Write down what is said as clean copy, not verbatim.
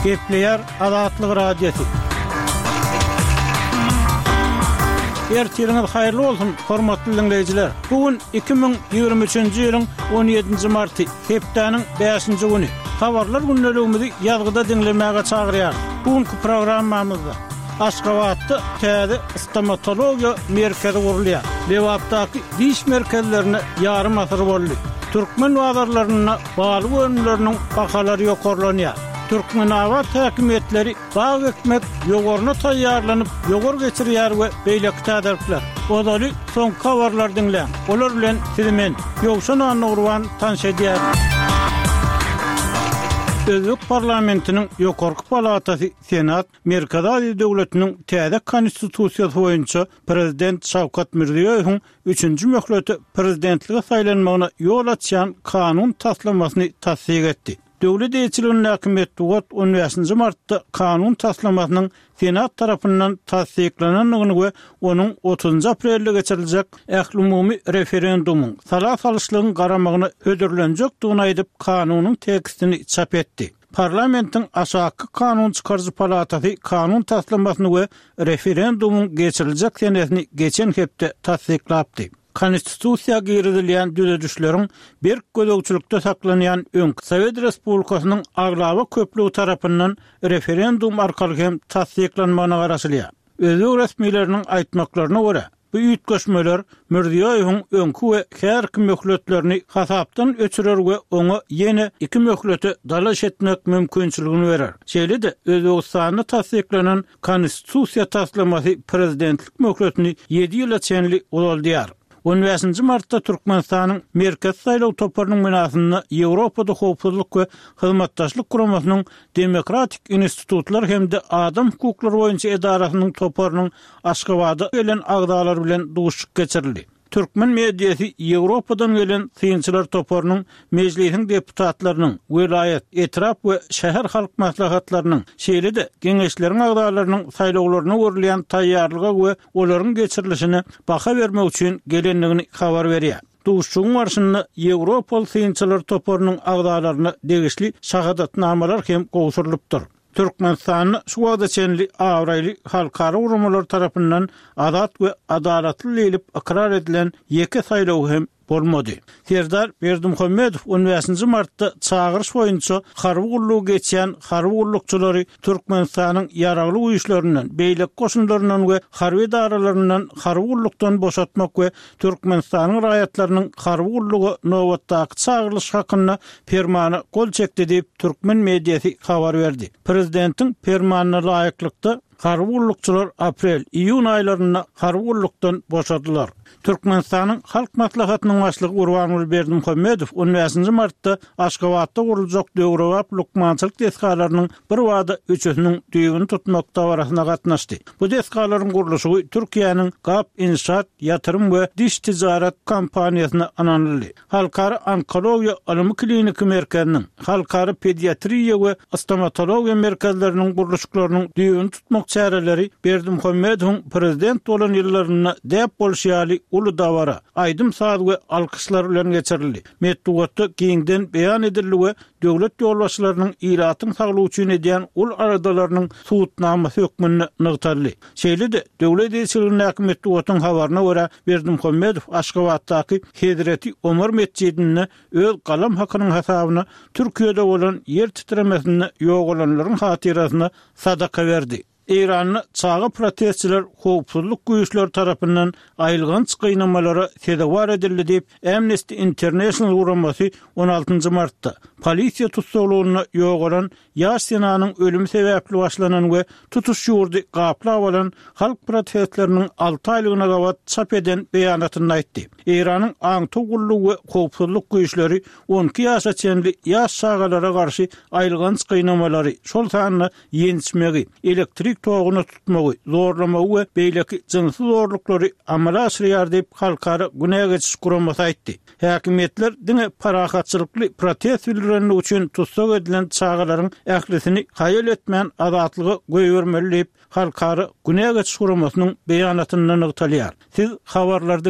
Gepleyer Azatlyk Radiosu. Ertiriniz hayırlı olsun, hormatly dinleyijiler. Bugün 2023-nji ýylyň 17-nji marty, hepdeniň 5-nji güni. Habarlar günneligimizi ýazgyda dinlemäge çagyrýar. Bugünkü programmamyzda Aşgabatda täze stomatologiya merkezi gurulýar. Lewapdaky diş merkezlerine ýarym asyr boldy. Türkmen bazarlaryna baly önümleriniň bahalary ýokarlanýar. Türkmen awat häkimetleri bag ekmek ýogoruna taýýarlanyp ýogor geçirýär we beýleki täderler. Odaly soň habarlar dinleň. Olar bilen sizimen ýogşan anurwan tanış edýär. Özbek parlamentiniň ýokarky palatasy Senat Merkezi döwletiniň täze konstitusiýasy boýunça prezident Şawkat Mirziýowyň 3-nji möhleti prezidentlige saýlanmagyna ýol açýan kanun taslamasyny tasdiq etdi. Döwlet elçiliginiň häkimetli 15 martda kanun taslamasynyň Senat tarapyndan tasdiqlananyny we onuň 30 aprelde geçiriljek ähli-umumy referendumuň sala salyşlygyny garamagyna ödürlenjekdigini aýdyp kanunyň tekstini çap etdi. Parlamentin aşağı kanun çıkarıcı palatası kanun taslamasyny we referendumuň geçiriljek senetini geçen hepde tasdiqlapdy. Konstitusiýa girizilýän düzedişleriň bir gözegçilikde saklanýan öňkü Sowet Respublikasynyň aglawa köplügi tarapyndan referendum arkaly hem tasdiqlanmagyna garaşylýar. Özbek resmileriniň aýtmaklaryna görä, bu ýetgeşmeler Mirziýowyň öňkü we härki möhletlerini hasapdan öçürer we oňa ýene 2 möhleti dalaş etmek mümkinçiligini berer. Şeýle-de Özbekistanda tasdiqlanan konstitusiýa taslamasy prezidentlik möhletini 7 ýyla çenli uzaldýar. 15 martda Türkmenistanyň merkez saýlaw toparynyň menasyny Ýewropada howpsuzlyk we hyzmatdaşlyk guramasynyň demokratik institutlar hemde adam hukuklary boýunça edarasynyň toparynyň Aşgabada gelen agdalar bilen duşuk geçirildi. Türkmen mediýasy Ýewropadan gelen synçylar toparynyň mejlisiň deputatlarynyň, vilayet, etraf we şäher halk maslahatlarynyň, şeýle-de geňeşleriň agdalarynyň saýlawlaryna görülýän taýýarlygy we olaryň geçirilişini baha bermek üçin gelenligini habar berýär. Duşuň barşynda Ýewropaly synçylar toparynyň agdalaryna degişli şahadatnamalar hem gowşurylypdyr. Türkmenistan şu wagtda çenli awraýly halkara urumlar tarapyndan azat we adalatly edilip ikrar edilen ýeke saýlaw hem bolmady. Serdar Berdimuhammedow 15 martda çağırış boýunça harby gullugy geçýän harby gullukçylary Türkmenistanyň ýaragly uýuşlaryndan, beýlek goşunlaryndan we harby daralaryndan harby gullukdan boşatmak we Türkmenistanyň raýatlarynyň harby gullugy nowatdaky çağırylış hakyna fermana gol çekdi diýip Türkmen mediýasy habar berdi. Prezidentiň fermanyna laýyklykda harby gullukçylar aprel-iýun aýlaryna harby gullukdan boşadylar. Türkmenistanyň halk maslahatynyň başlygy Urbanul Berdimuhammedow 15 martda Aşgabatda guruljak döwrewap lukmançylyk deskalarynyň bir wada üçüsiniň düýbüni tutmak dawrasyna gatnaşdy. Bu deskalaryň guruluşy Türkiýanyň GAP Inşaat, Ýatyrym we Diş tijaret kompaniýasyna ananyldy. Halkara onkologiýa alymy kliniki merkeziniň, halkara pediatriýa we stomatologiýa merkezleriniň guruluşlarynyň düýbüni tutmak çäreleri Berdimuhammedowyň prezident bolan ýyllaryna däp bolşýaly ulu dawara aýdym saat we alkyşlar bilen geçirildi. Metdugatda giňden beýan edildi we döwlet ýolbaşçylarynyň iratyň saglygy üçin edýän ul aradalarynyň suwutnamasy hökmüni nygtardy. Şeýle-de döwlet elçiliginiň häkimetli habaryna görä Berdimuhammedow Aşgabatdaky Hedreti Ömer mescidine öz galam hakynyň hasabyna Türkiýede bolan ýer titremesini ýogalanlaryň hatirasyna sadaka berdi. İran'ı çağı protestçiler howpsuzlyk güýçleri tarapyndan aýylgan çykynamalary sedewar edildi diýip Amnesty International guramasy 16 martda polisiýa tutsaglygyna ýogalan ýaş senanyň ölümi sebäpli başlanan we tutuş ýurdy gaplap alan halk protestleriniň 6 aýlygyna gawat çap eden beýanatyny aýtdy. İran'yň aňty gullugy we howpsuzlyk güýçleri 12 ýaşa çenli ýaş şagalara garşy aýylgan çykynamaları şol sanyny ýenişmegi, elektrik toğunu tutmagy, zorlamagy we beýleki jynsy zorluklary amala aşyrýar diýip halkara güne geçiş guramasy aýtdy. Häkimetler diňe parahatçylykly protest bildireni üçin tutsak edilen çağalaryň ählisini haýal etmän azatlygy goýbermeli diýip halkara güne geçiş guramasynyň beýanatyny nygtalýar. Siz habarlarda